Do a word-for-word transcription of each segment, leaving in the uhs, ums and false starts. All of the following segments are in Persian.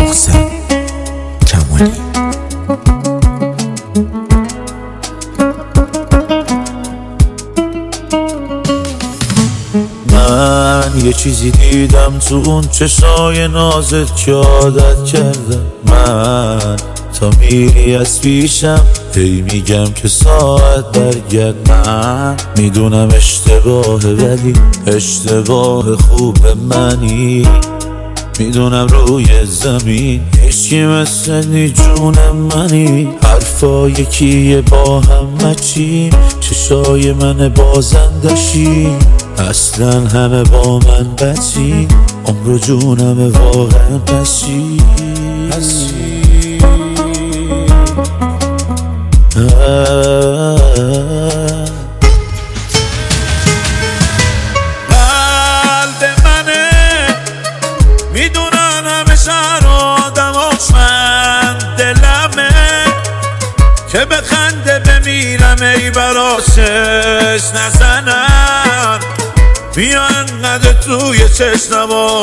محسن کمالی. من یه چیزی دیدم تو اون چشای نازت که عادت کردم. من تا میری از پیشم هی میگم که ساعت برگرد. من میدونم اشتباهه ولی اشتباه خوب منی. میدونم روی زمین هیچی مثل نی جون منی. حرفا یکیه با هم مچیم، چشای من بازندشی. اصلا همه با من بچی، عمر جونم واقعا پسی. قلب منه میدونن همه شهر آدماش، من دلمه که بخنده بمیرم ای براشش نزنن. بیا انقدر توی چشنما.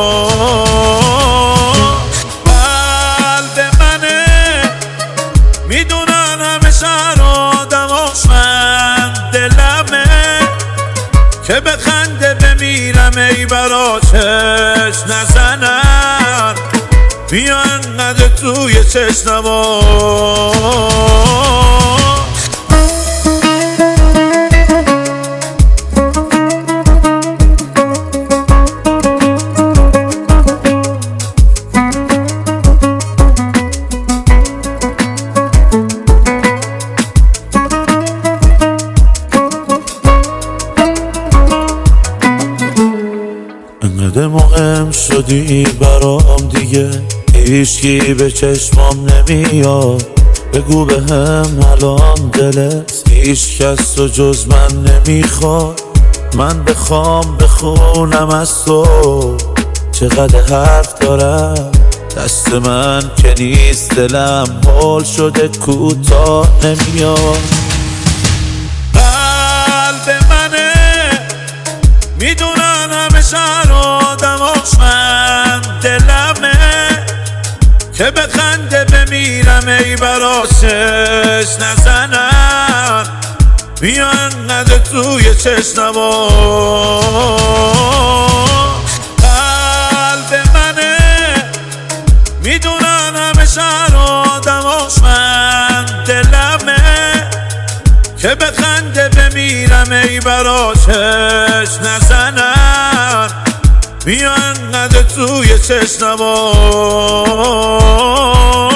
قلب منه میدونن همه شهر آدماش، من دلمه که بخنده بمیرم ای براشش نزنن. بیا انقدر توی چشنما. انقدر مهم شدی برام دیگه هیچکی به چشمام نمیاد. بگو به هم الان دلت هیچ کس رو جز من نمیخواد. من بخوام بخونم از تو چقدر حرف دارم. دست من که نیست دلم حال شده کوتاه نمیاد. قلب منه میدونن همه شهر آدماش، من دلمه که بخنده بمیرم ای براشش نزنن. بیا انقدر توی چشنما. قلب منه میدونن همه شهر آدماش، من دلمه که بخنده بمیرم ای براشش نزنن. بیا انقدر توی چشنما.